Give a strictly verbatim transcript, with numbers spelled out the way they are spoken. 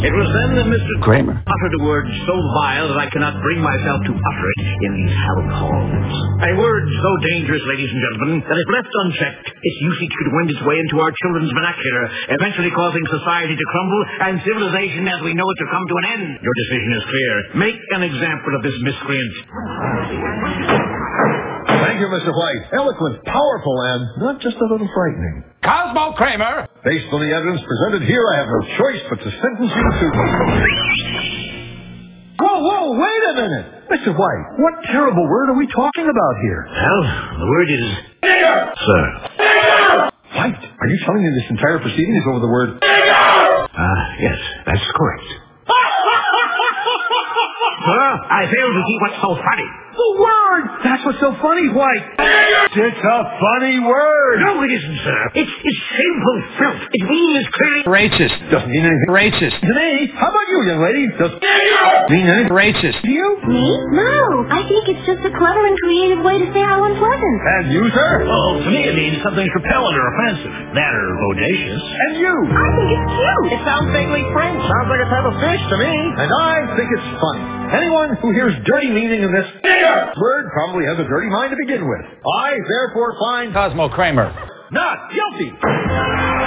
It was then that Mister Kramer uttered a word so vile that I cannot bring myself to utter it in these hallowed halls. A word so dangerous, ladies and gentlemen, that if left unchecked, its usage could wend its way into our children's vernacular, eventually causing society to crumble and civilization as we know it to come to an end. Your decision is clear. Make an example of this miscreant. Thank you, Mister White. Eloquent, powerful, and not just a little frightening. Cosmo Kramer! Based on the evidence presented here, I have no choice but to sentence you to... Whoa, whoa, wait a minute! Mister White, what terrible word are we talking about here? Well, the word is... Nigger! Sir. Nigger! White, are you telling me this entire proceeding is over the word... Nigger! Ah, uh, yes, that's correct. Sir, I fail to see what's so funny. The word! That's what's so funny, White. It's a funny word. No, it isn't, sir. It's, it's shameful filth. Its meaning is clearly... Racist. Doesn't mean anything. Racist. To me? How about you, young lady? Does mean anything? Racist. To you? Me? No. I think it's just a clever and creative way to say how unpleasant. And you, sir? Oh, to me it means something repellent or offensive. That or bodacious. And you? I think it's cute. It sounds vaguely French. Sounds like a type of fish to me. And I think it's funny. Anyone who hears dirty meaning in this word probably has a dirty mind to begin with. I therefore find Cosmo Kramer not guilty.